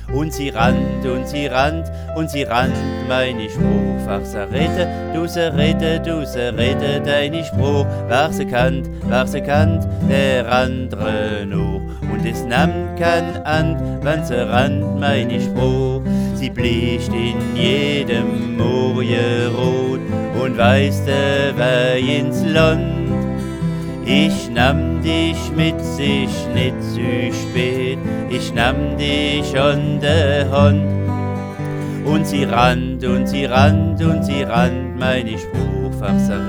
Und sie rannt und sie rannt und sie rannt, meine Spruch, wer sie rede, deine Spruch, wer sie kannt, der andere noch. Und es nimmt kein an, wenn sie rannt, meine Spruch, sie bleicht in jedem Morgenrot und weist der Weih ins Land. Ich nahm dich mit, sich nicht zu spät, ich nahm dich an der Hand. Und sie rannt und sie rannt und sie rannt, meine Spruch, wer sie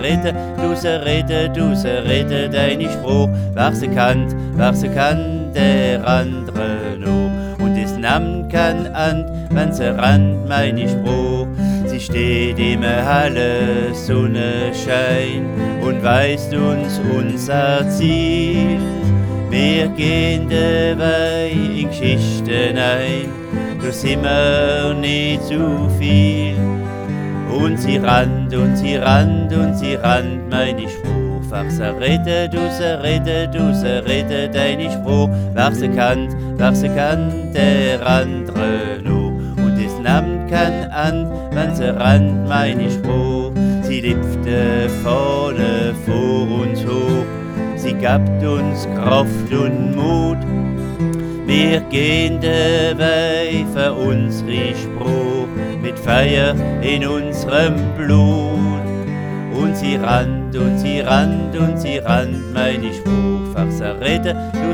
rede, deine Spruch, wer sie kannt, der andere noch. Und es nahm kein an, wenn sie rannt, meine Spruch, sie steht im helle Sonnenschein und weist uns unser Ziel. Wir gehen dabei in Geschichten ein, nur sind wir nicht zu viel. Und sie rannt und sie rannt und sie rannt, meine Spruch, wer sie rede, deine Spruch, wer sie kannt, der andere noch. Und es nahm kein an, wenn sie rannt, meine Spruch, sie liebte vorne vor uns hoch, sie gabt uns Kraft und Mut. Wir gehen dabei für unsere Spruch mit Feier in unserem Blut. Und sie rannt und sie rannt und sie rannt, meine Spruch, wer sie rede,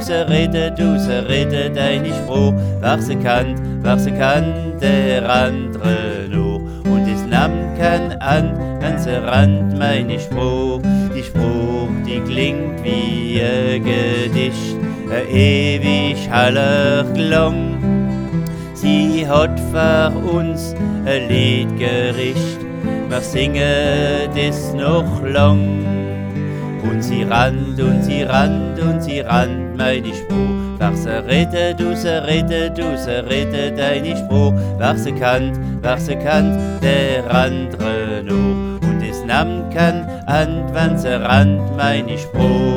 deine Spruch, wer sie kannt, der andere noch. Und es nahm kein an, wenn sie rannt, meine Spruch, die Spruch, die klingt wie ein Gedicht, ein ewig heller Klang. Sie hat für uns ein Lied gerichtet, wir singen das noch lang. Und sie rannt und sie rannt und sie rannt, meine Spruch, wer sie rede, deine Spruch, wer sie kannt, der andere noch. Und es nahm kein an, wenn sie rannt, meine Spruch.